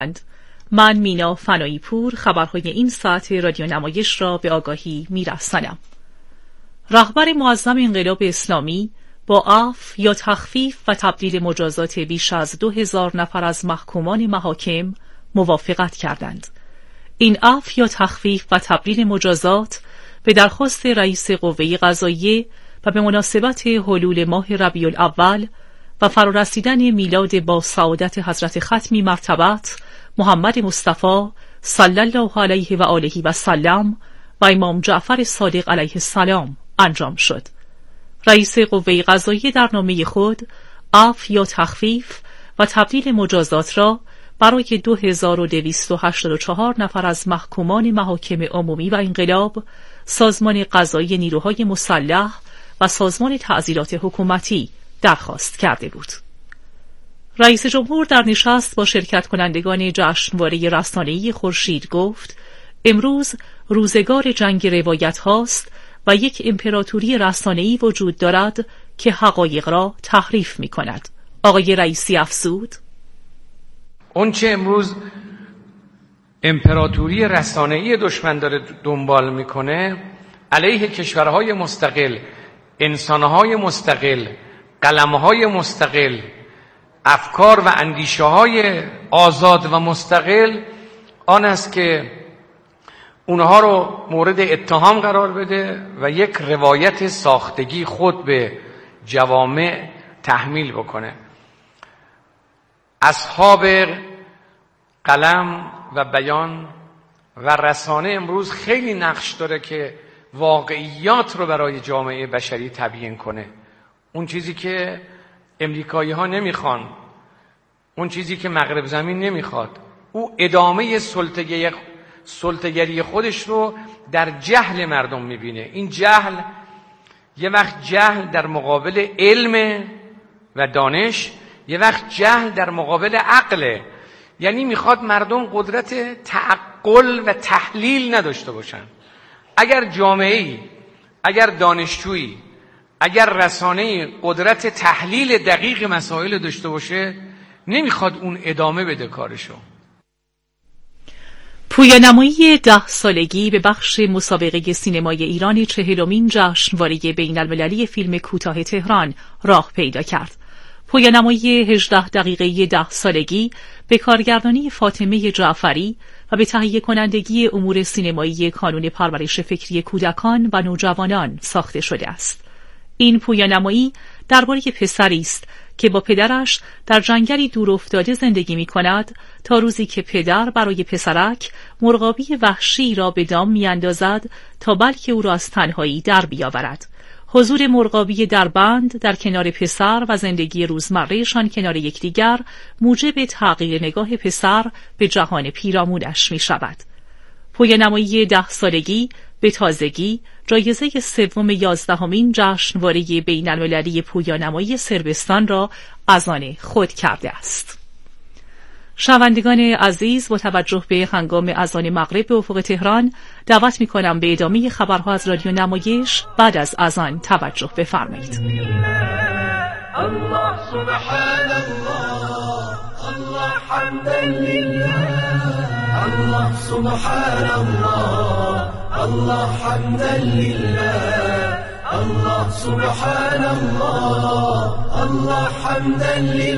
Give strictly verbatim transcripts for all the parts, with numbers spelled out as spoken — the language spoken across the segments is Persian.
من مینا فنایی پور خبرهای این ساعت رادیو نمایش را به آگاهی میرسانم. رهبر معظم انقلاب اسلامی با عفو یا تخفیف و تبدیل مجازات بیش از دو هزار نفر از محکومان محاکم موافقت کردند. این عفو یا تخفیف و تبدیل مجازات به درخواست رئیس قوه قضاییه و به مناسبت حلول ماه ربیع الاول و فرارسیدن میلاد با سعادت حضرت ختمی مرتبت محمد مصطفی صلی الله علیه و آله و سلم و امام جعفر صادق علیه السلام انجام شد. رئیس قوه قضاییه در نامه خود عفو یا تخفیف و تبدیل مجازات را برای دو هزار و دویست و هشتاد و چهار نفر از محکومان محاکم عمومی و انقلاب، سازمان قضایی نیروهای مسلح و سازمان تعزیرات حکومتی درخواست کرده بود. رئیس جمهور در نشست با شرکت کنندگان جشنواره رسانه‌ای خورشید گفت: امروز روزگار جنگ روایت هاست و یک امپراتوری رسانه‌ای وجود دارد که حقایق را تحریف می کند. آقای رئیسی افزود: اون چه امروز امپراتوری رسانه‌ای دشمن داره دنبال میکنه علیه کشورهای مستقل، انسانهای مستقل، قلمهای مستقل، افکار و اندیشه های آزاد و مستقل، آن است که اونها رو مورد اتهام قرار بده و یک روایت ساختگی خود به جوامع تحمیل بکنه. اصحاب قلم و بیان و رسانه امروز خیلی نقش داره که واقعیات رو برای جامعه بشری تبیین کنه. اون چیزی که امریکایی ها نمیخوان، اون چیزی که مغرب زمین نمیخواد، او ادامه سلطگری سلطگری خودش رو در جهل مردم میبینه. این جهل یه وقت جهل در مقابل علم و دانش، یه وقت جهل در مقابل عقله. یعنی میخواد مردم قدرت تعقل و تحلیل نداشته باشن. اگر جامعه‌ای، اگر دانشجویی، اگر رسانه‌ای قدرت تحلیل دقیق مسائل داشته باشه، نمیخواد اون ادامه بده کارشو. پویانمایی ده سالگی به بخش مسابقه سینمای ایران چهلمین جشنواره بین المللی فیلم کوتاه تهران راه پیدا کرد. پویانمایی هجده دقیقه‌ای ده سالگی به کارگردانی فاطمه جعفری و به تهیه کنندگی امور سینمایی کانون پرورش فکری کودکان و نوجوانان ساخته شده است. این پویانمایی درباره پسری است که با پدرش در جنگلی دور افتاده زندگی می کند تا روزی که پدر برای پسرک مرغابی وحشی را به دام می اندازد تا بلکه او را از تنهایی در بیاورد. حضور مرغابی در بند در کنار پسر و زندگی روزمرهشان کنار یکدیگر موجب تغییر نگاه پسر به جهان پیرامونش می شود. پویانمایی ده سالگی به تازگی جایزه سوم یازدهمین جشنواره بین المللی پویانمایی صربستان را از آن خود کرده است. شنوندگان عزیز، با توجه به هنگام اذان مغرب به افق تهران، دعوت می‌کنم به ادامه خبرها از رادیو نمایش بعد از اذان توجه بفرمایید. الله سبحان الله، الله حمدا لله، الله سبحان الله، الله حمدا لله، الله سبحان الله، الله حمدا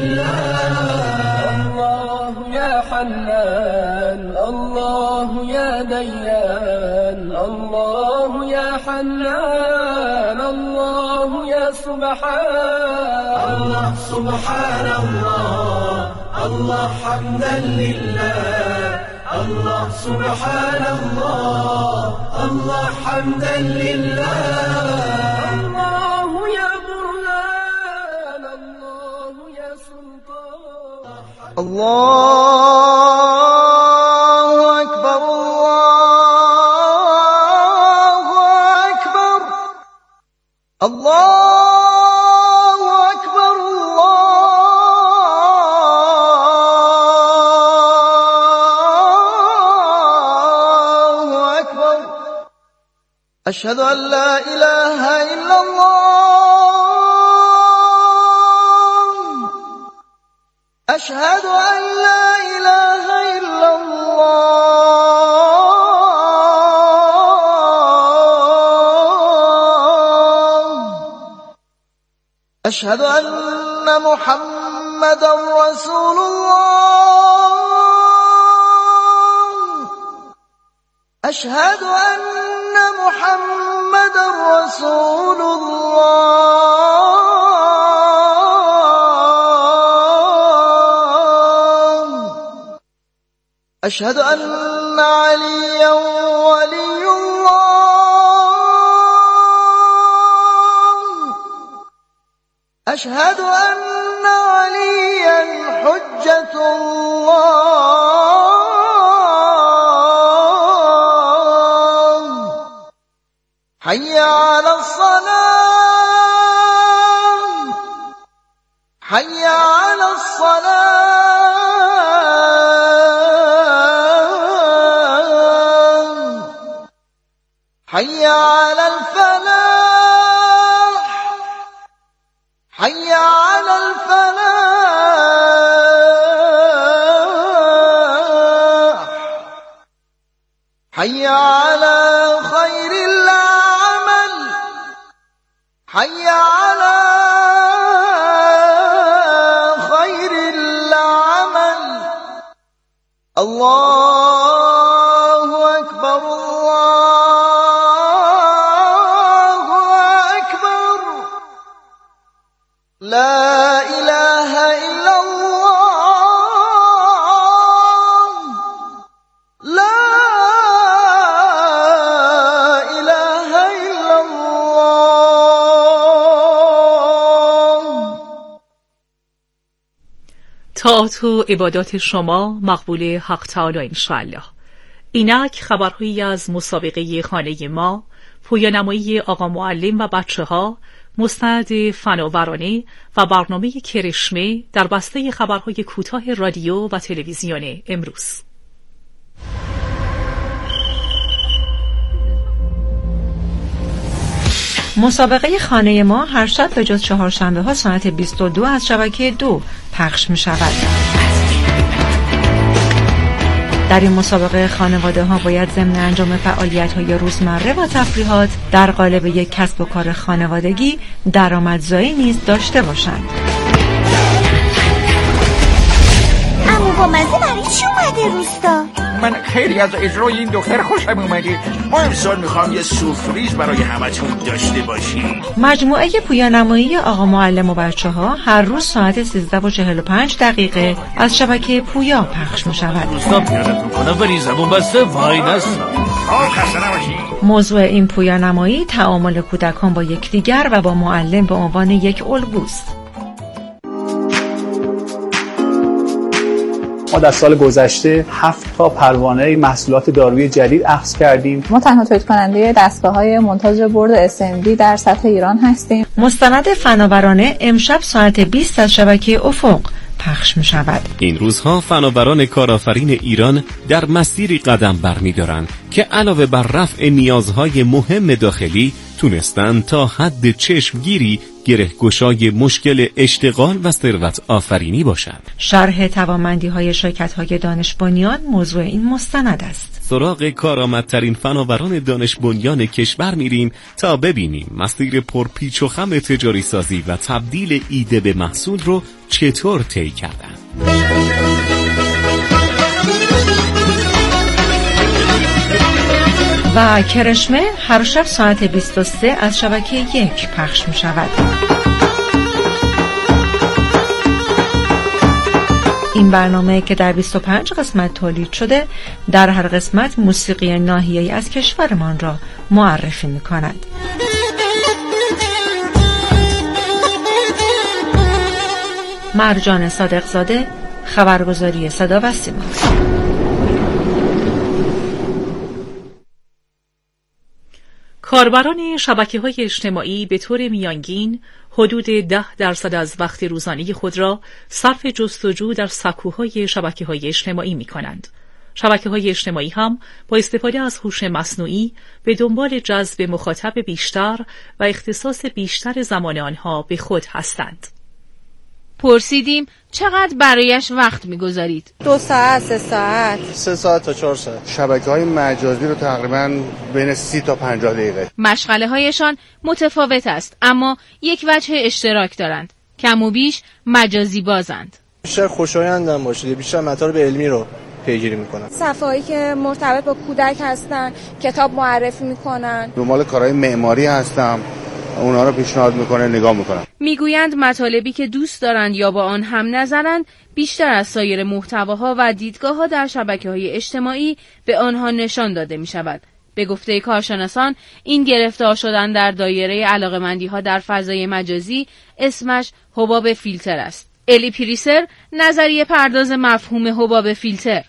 لله. يا حنان الله يا ديان الله يا حنان الله يا سبحان الله سبحان الله الله حمدا لله الله سبحان الله الله حمدا لله. الله يا برهان الله يا سلطان الله أكبر الله أكبر الله أكبر الله أكبر أشهد أن لا إله إلا الله أشهد أن لا إله إلا اشهد ان محمد رسول الله اشهد ان محمد رسول الله اشهد ان عليا ولي أشهد أن عليا حجة الله حي على الصلاة حي على الصلاة حي على الفلاح حي على الفلاح حي على خير العمل حي على خير العمل الله أكبر الله أكبر لا إله إلا الله لا إله إلا الله. طاعت و عبادات شما مقبول حق تعالی انشاءالله. اینک خبرهایی از مسابقه خانه ما، پویانمایی آقا معلم و بچه ها، مستند فناورانه و برنامه کرشمه در بسته خبرهای کوتاه رادیو و تلویزیون امروز. مسابقه خانه ما هر شب به جز چهارشنبه ها ساعت بیست و دو از شبکه دو پخش می شود. در این مسابقه خانواده ها باید ضمن انجام فعالیت های روزمره و تفریحات در قالب یک کسب و کار خانوادگی درآمدزایی نیز داشته باشند. عمو با مزه برای چی اومده روستا؟ من خیلی از اجرای این دختر خوشم اومده. ما امسال میخوام یه سورپرایز برای همتون داشته باشیم. مجموعه پویانمایی آقا معلم و بچه ها هر روز ساعت سیزده و چهل و پنج دقیقه از شبکه پویا پخش می شود. روستا پیادتون کنم ولی زبون بسته وای نستم. موضوع این پویانمایی تعامل کودکان با یکدیگر و با معلم به عنوان یک الگوست. ما در سال گذشته هفت تا پروانه محصولات دارویی جدید اخذ کردیم. ما تنها تولید کننده دستگاه‌های مونتاژ برد اس ام دی در سطح ایران هستیم. مستند فناورانه امشب ساعت بیست از شبکه افق پخش می شود. این روزها فناوران کارآفرین ایران در مسیری قدم برمی‌دارند که علاوه بر رفع نیازهای مهم داخلی تونستند تا حد چشمگیری گره‌گشای مشکل اشتغال و ثروت آفرینی باشند. شرح توانمندی‌های شرکت‌های دانش بنیان موضوع این مستند است. سراغ کارآمدترین فناوران دانش بنیان کشور میریم تا ببینیم مسیر پرپیچ و خم تجاری سازی و تبدیل ایده به محصول رو چطور طی کردند. و کرشمه هر شب ساعت بیست و سه از شبکه یک پخش می شود. این برنامه که در بیست و پنج قسمت تولید شده در هر قسمت موسیقی ناحیه‌ای از کشورمان را معرفی می کند. مرجان صادقزاده، خبرگزاری صدا و سیما. کاربران شبکه‌های اجتماعی به طور میانگین حدود ده درصد از وقت روزانه خود را صرف جستجو در سکوهای شبکه‌های اجتماعی می‌کنند. شبکه‌های اجتماعی هم با استفاده از هوش مصنوعی به دنبال جذب مخاطب بیشتر و اختصاص بیشتر زمان آنها به خود هستند. پرسیدیم چقدر برایش وقت میگذارید؟ دو ساعت، سه ساعت سه ساعت تا چهار ساعت. شبکه‌های مجازی رو تقریبا بین سی تا پنجاه دقیقه. مشغله هایشان متفاوت است، اما یک وجه اشتراک دارند. کم و بیش مجازی بازند. بیشتر خوشایندم باشه، بیشتر مطالب علمی رو پیگیری میکنن. صفحه‌ای که مرتبط با کودک هستن، کتاب معرفی میکنن. دنبال کارهای معماری هستم، اونا رو پیشنهاد میکنه، نگاه میکنم. میگویند مطالبی که دوست دارند یا با آن هم نظرند بیشتر از سایر محتواها و دیدگاه‌ها در شبکه‌های اجتماعی به آنها نشان داده میشود. به گفته کارشناسان این گرفتار شدن در دایره علاقه‌مندی‌ها در فضای مجازی اسمش حباب فیلتر است. الی پریسر نظریه پرداز مفهوم حباب فیلتر.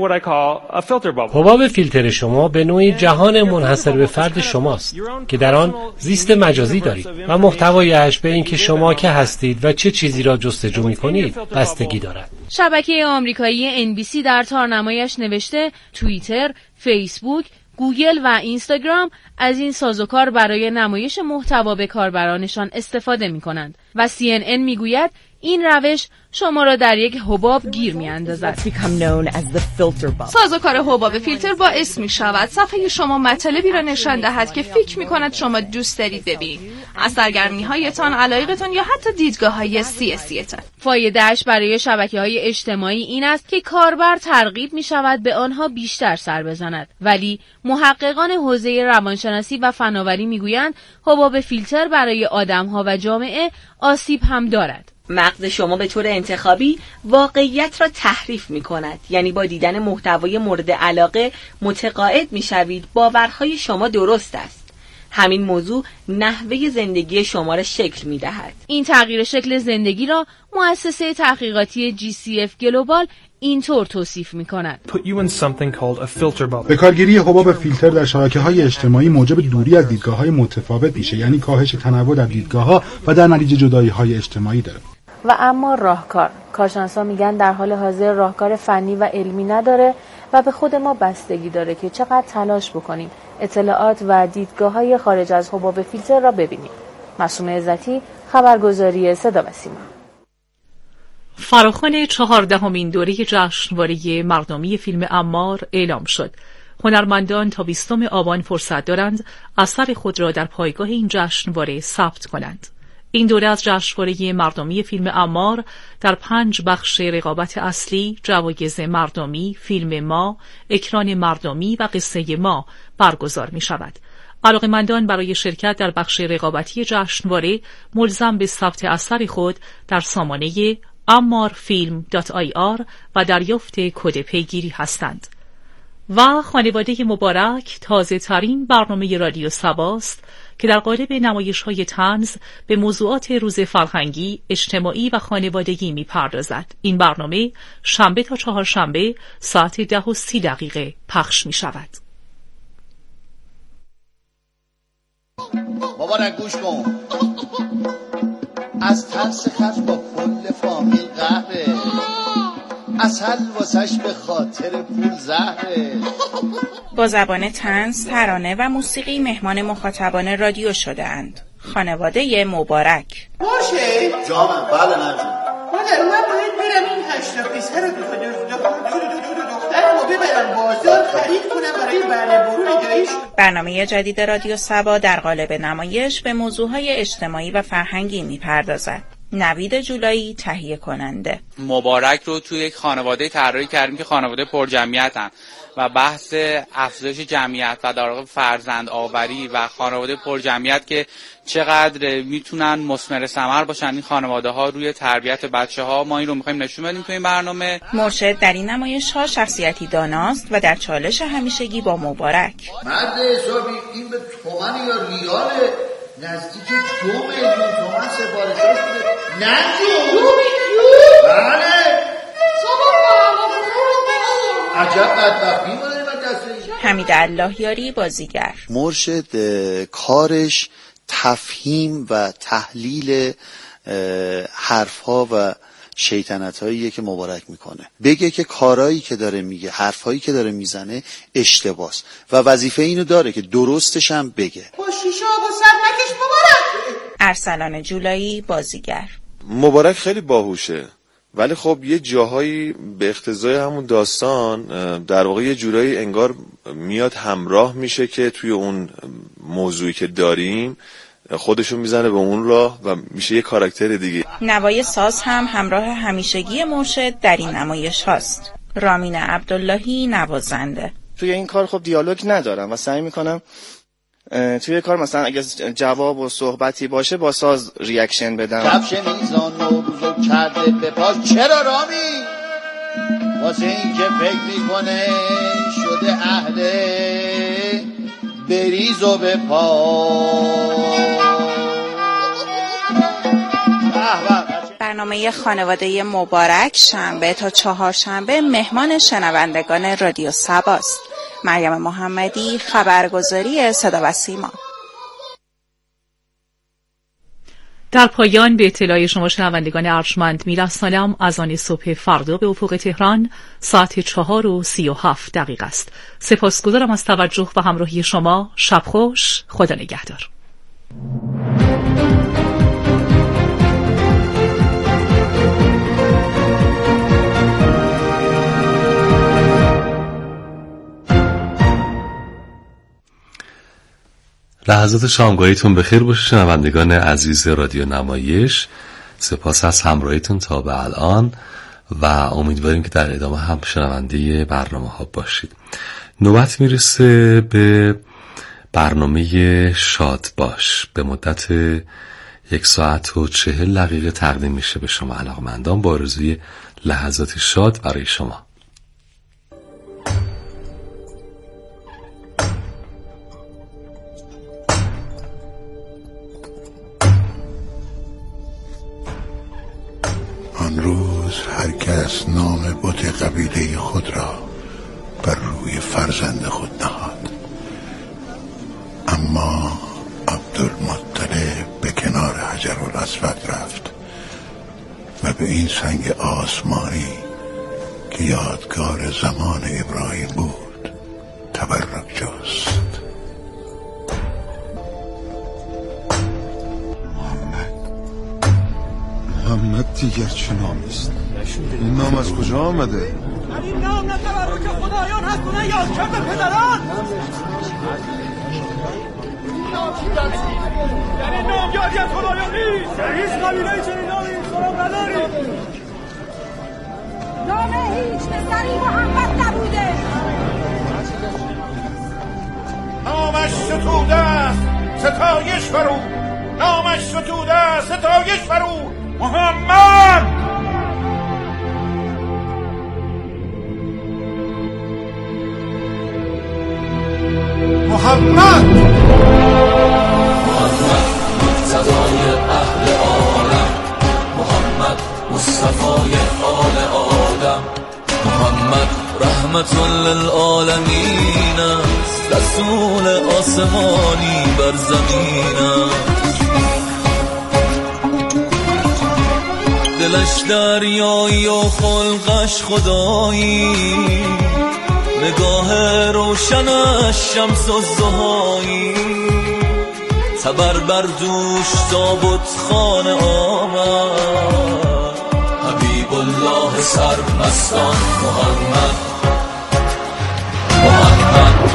حباب فیلتر شما به نوعی جهان منحصر به فرد شماست که در آن زیست مجازی دارید و محتوایش به اینکه شما که هستید و چه چیزی را جستجو می‌کنید بستگی دارد. شبکه آمریکایی ان بی سی در تارنمایش نوشته توییتر، فیسبوک، گوگل و اینستاگرام از این سازوکار برای نمایش محتوا به کاربرانشان استفاده می‌کنند و سی ان ان می‌گوید این روش شما را در یک حباب گیر می‌اندازد. سازوکار حباب فیلتر باعث می‌شود صفحه شما مطالبی را نشان دهد که فکر می‌کند شما دوست دارید ببینید، از سرگرمی‌هایتان، علایقتان یا حتی دیدگاه‌های سیاسیتان. فایده‌اش برای شبکه‌های اجتماعی این است که کاربر ترغیب می‌شود به آنها بیشتر سر بزند، ولی محققان حوزه روانشناسی و فناوری می‌گویند حباب فیلتر برای آدم‌ها و جامعه آسیب هم دارد. مغز شما به طور انتخابی واقعیت را تحریف می کند، یعنی با دیدن محتوای مورد علاقه متقاعد می شوید باورهای شما درست است. همین موضوع نحوه زندگی شما را شکل می دهد. این تغییر شکل زندگی را مؤسسه تحقیقاتی جی سی اف گلوبال اینطور توصیف می کند. به کارگیری حباب فیلتر در شبکه‌های اجتماعی موجب دوری از دیدگاه‌های متفاوت میشه، یعنی کاهش تنوع در دیدگاه‌ها و در نتیجه جدایی‌های اجتماعی داره. و اما راهکار، کارشناسان میگن در حال حاضر راهکار فنی و علمی نداره و به خود ما بستگی داره که چقدر تلاش بکنیم اطلاعات و دیدگاه‌های خارج از حباب فیلتر را ببینیم. معصومه عزتی، خبرگزاری صدا و سیما. فراخوان چهاردهمین دوره جشنواره مردمی فیلم عمار اعلام شد. هنرمندان تا بیستم آبان فرصت دارند اثر خود را در پایگاه این جشنواره ثبت کنند. این دوره از جشنواره مردمی فیلم عمار در پنج بخش رقابت اصلی، جوایز مردمی، فیلم ما، اکران مردمی و قصه ما برگزار می شود. علاقه‌مندان برای شرکت در بخش رقابتی جشنواره ملزم به ثبت اثر خود در سامانه عمار فیلم دات آی آر و دریافت کد پیگیری هستند. و خانواده مبارک تازه ترین برنامه رادیو سباست که در قالب نمایش‌های طنز به موضوعات روز فرهنگی، اجتماعی و خانوادگی می‌پردازد. این برنامه شنبه تا چهارشنبه ساعت ده و سی دقیقه پخش می‌شود. مبارک گوش کن. از ترس خرج با کل فامیل قهره، اصل واسش به خاطر پول زهره. با زبان طنز، ترانه و موسیقی مهمان مخاطبان رادیو شده‌اند. خانواده مبارک. باشه جامم. بله نجم. مادر من باید برم این هشتا پیسه رو دخترمو ببرم بازار خرید کنم برای بله برون داییش. برنامه جدید رادیو سبا در قالب نمایش به موضوعهای اجتماعی و فرهنگی می‌پردازد. نوید جولایی تهیه کننده. مبارک رو توی یک خانواده طراحی کردیم که خانواده پرجمعیتن و بحث افزایش جمعیت و در واقع فرزند آوری و خانواده پرجمعیت که چقدر میتونن مثمر ثمر باشن این خانواده ها روی تربیت بچه ها، ما این رو میخوایم نشون بدیم تو این برنامه. مرشد در این نمایش ها شخصیتی داناست و در چالش همیشگی با مبارک. مرد حسابی این به تومن یا ریاله، نزدیک دو میلیون تومن سفارشش بوده. نه جو بله عجب بدبختی ما داریم دستش. حمید اللهیاری بازیگر. مرشد کارش تفهیم و تحلیل حرفها و شیطنت‌هاییه که مبارک میکنه، بگه که کارایی که داره میگه، حرفهایی که داره میزنه اشتباهه و وظیفه اینو داره که درستش هم بگه. با شیشه و سر نکش مبارک. ارسلان جولایی بازیگر. مبارک خیلی باهوشه، ولی خب یه جاهایی به اقتضای همون داستان در واقع یه جورایی انگار میاد همراه میشه که توی اون موضوعی که داریم خودشون میزنه به اون راه و میشه یه کاراکتر دیگه. نوای ساز هم همراه همیشگی مرشد در این نمایش هاست. رامین عبداللهی نوازنده. توی این کار خب دیالوگ ندارم و سعی میکنم توی کار مثلا اگه جواب و صحبتی باشه با ساز ریاکشن بدم. کفش میزان نوروزو کرده به پاش. چرا رامی؟ واسه این که فکر میکنه شده اهل بریز و به پا. برنامه خانواده مبارک شنبه تا چهارشنبه مهمان شنوندگان رادیو سباست. مریم محمدی، خبرگزاری صدا و سیما. در پایان به اطلاع شما شنوندگان ارجمند میرسانم از آن صبح فردا به افق تهران ساعت چهار و سی و هفت دقیقه است. سپاسگزارم از توجه و همراهی شما. شب خوش. خدا نگهدار. لحظات شامگاهیتون بخیر باشه شنوندگان عزیز رادیو نمایش. سپاس از همراهیتون تا به الان و امیدواریم که در ادامه هم شنونده برنامه ها باشید. نوبت میرسه به برنامه شاد باش. به مدت یک ساعت و چهل دقیقه تقدیم میشه به شما علاقمندان با آرزوی لحظات شاد برای شما. آن روز هر کس نام بت قبیله خود را بر روی فرزند خود نهاد، اما عبدالمطلب به کنار حجرالاسود رفت و به این سنگ آسمانی که یادگار زمان ابراهیم بود تبرک جست. محمد دیگر چه نامی است؟ این نام از کجا آمده؟ این نام نه تبرک خدایان هست و نه یادکرد پدران. در این نام یادی از خدایان نیست. در هیچ قبیله چنین نامی سراغ نداریم. نام هیچ پسری محمد نبوده. نامش ستوده است ستایش فرو. نامش ستوده است ستایش فرو. محمد محمد محمد مقتدای اهل عالم. محمد مصطفای آل آدم. محمد رحمت للعالمین است. رسول آسمانی بر زمین است. دلش دریایی و خلقش خدایی. نگاه روشنش شمس الضحایی. تبر بر دوش تابوت خانه آمد. حبیب الله سرمستان محمد محمد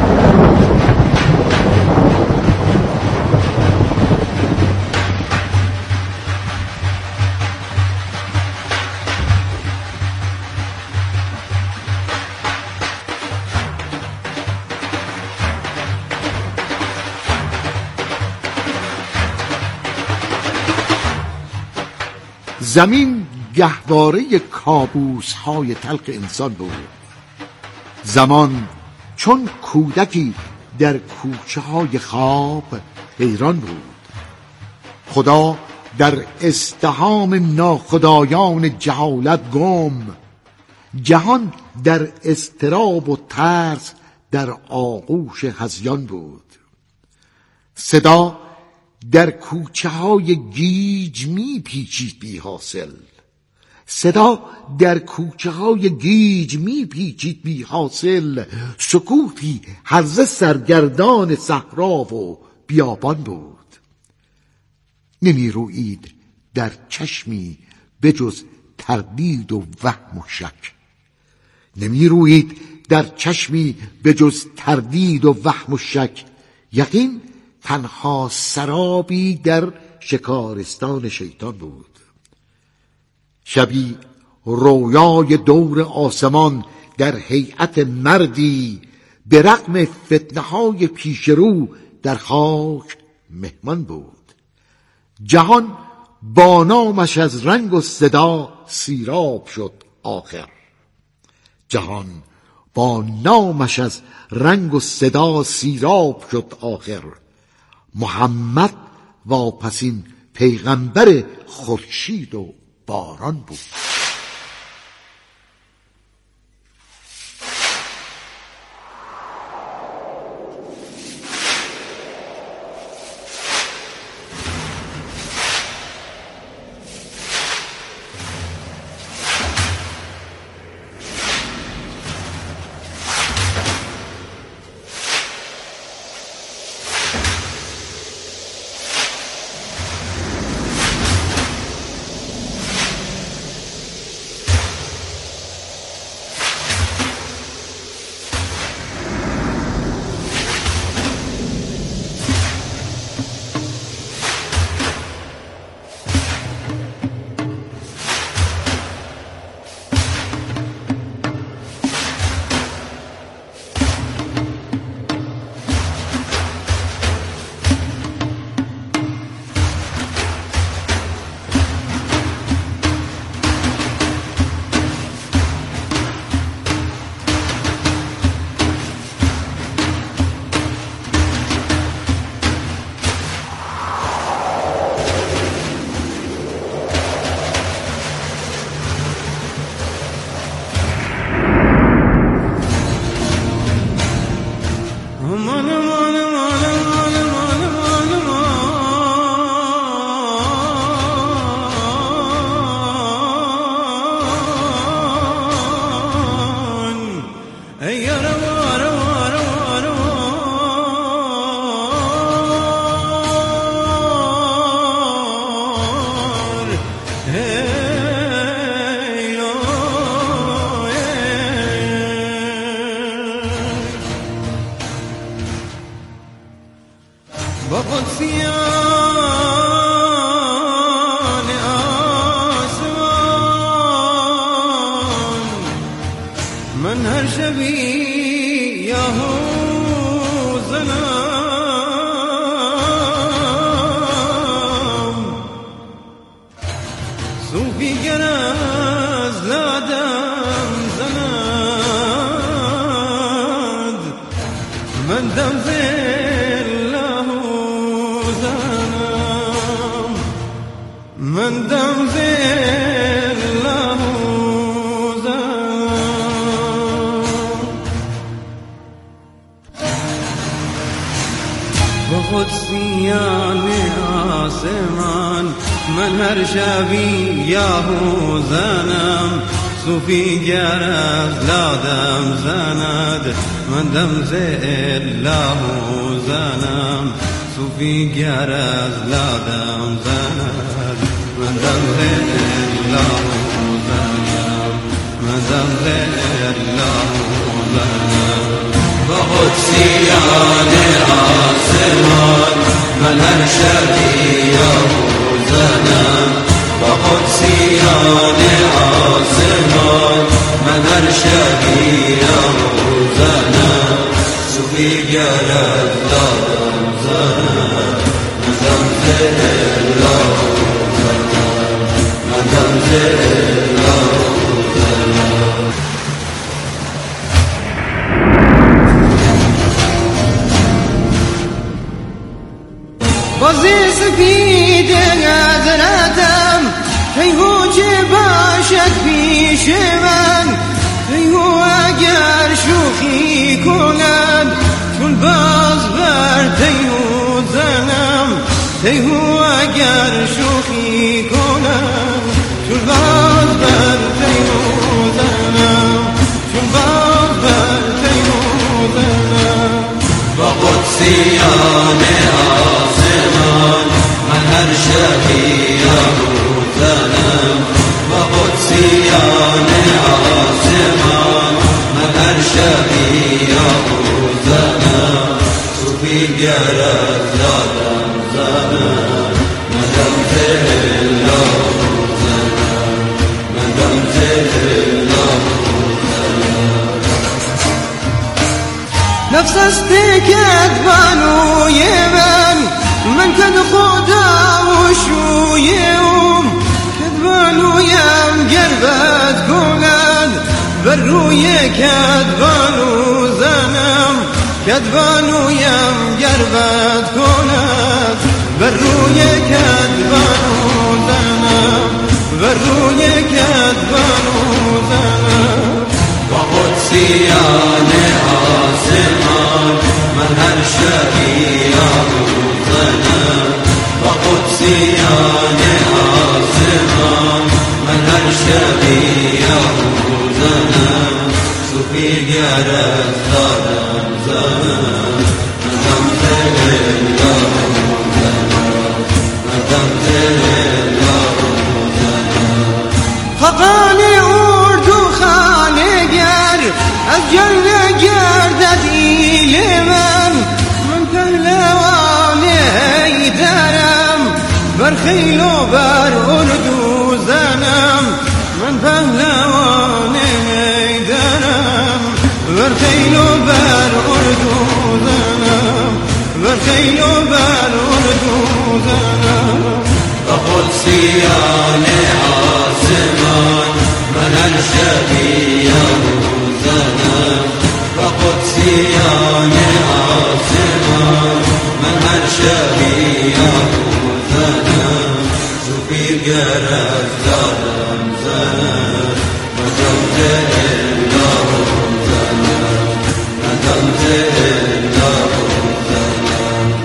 زمین گهواره کابوس های تلخ انسان بود. زمان چون کودکی در کوچه های خواب حیران بود. خدا در ازدحام ناخدایان جهالت گم. جهان در اضطراب و ترس در آغوش هذیان بود. صدا در کوچه های گیج می پیچید بی حاصل. صدا در کوچه های گیج می پیچید بی حاصل. سکوتی هرزه سرگردان صحرا و بیابان بود. نمی روید در چشمی بجز تردید و وهم و شک. نمی روید در چشمی بجز تردید و وهم و شک. یقین تنها سرابی در شکارستان شیطان بود. شبی رویای دور آسمان در هیئت مردی به رغم فتنه‌های پیش رو در خاک مهمان بود. جهان با نامش از رنگ و صدا سیراب شد آخر. جهان با نامش از رنگ و صدا سیراب شد آخر. محمد واپسین پیغمبر خورشید و باران بود. قدسیان آسمان من هر شبی یاهو زنم صوفی گر از لادم زند من دم زلهو زنم صوفی گر از لادم زند من دم زلهو زنم من دم زلهو زنم با قدسیان آسمان من هر شبی یاهو زنم با قدسیان آسمان من هر شبی یاهو زنم صوفی گر از لادم زنم من دم زلهو زنم من دم زلهو زنم بازی سپید قدرتم پیگو که باشد پیش من پیگو اگر شوخی کنم چون باز بر تیو زنم پیگو اگر شوخی کنم چون باز بر تیو زنم چون باز بر تیو زنم با قدسیان آسمان من هر شبی یاهو گرد دادم زنم مدام تلا زنم مدام تلا نفس است کدبانوی من من کد خدا و شویم کدبانویم گربت کند بر روی کدبانو زنم کدبانویم گربت کند بر روی کدبانو زنم بر روی کدبانو زنم با قدسیان آسمان من هر شبیان زنم با قدسیان آسمان من هر شبیان زنم صوفی گرد دادم زنم مدام تلا زنم مدام تلا زنم خقانی اردو خانگر از جل گردد ایل من من پهلوان حیدرم بر خیل و بر اردو زنم من پهلوان حیدرم بر خیل و بر اردو زنم بر خیل و بر اردو زنم با قدسیان آسمان من هر شبیان زنم با قدسیان آسمان من هر شبیان زنم صوفی گرد دادم زنم مدام تلا زنم مدام تلا زنم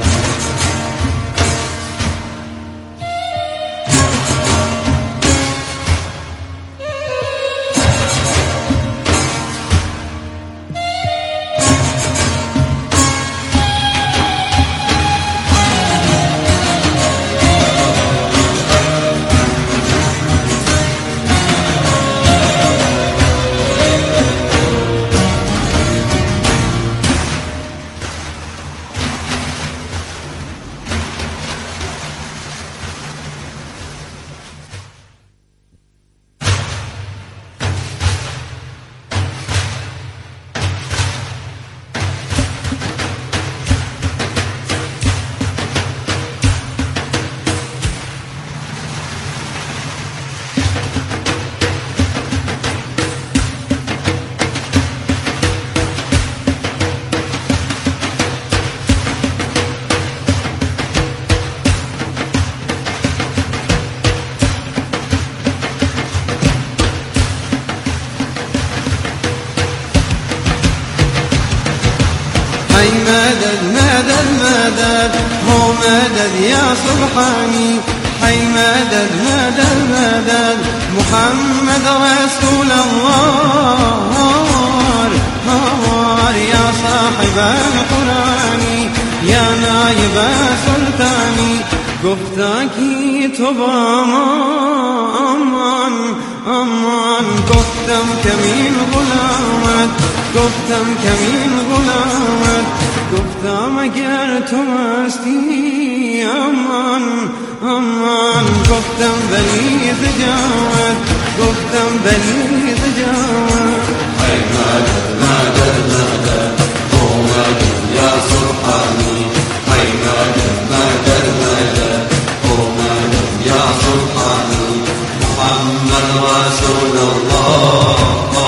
هی مدد مدد مدد هو مدد يا سبحاني هی مدد مدد مدد محمد رسول الله يا صاحب القرآن يا نائب سلطاني گفتاکی تو با ما امان امان گفتم کمین غلامت گفتم کمین غلامت گفتم اگر تو مستی امان امان گفتم بلی زجاوت گفتم بلی زجاوت ای مدد مدد مدد اومد یا سبحانی ای مدد مدد مدد اومد یا سبحانی محمد رسول الله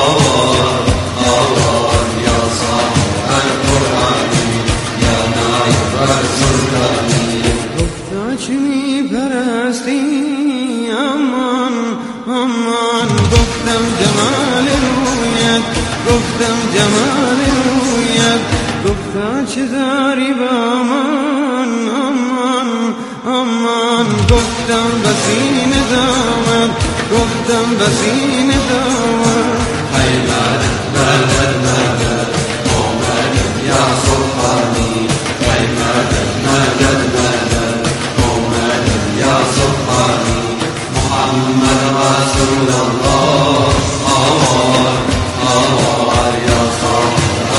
یا صاحب القرآن یا نائب السلطانی گفتا چی می پرستی امان امان گفتم جمال رویت گفتم جمال رویت گفتا چه داری با من امان امان گفتم بسین دامت گفتم بسین دامت ای مدد مدد مدد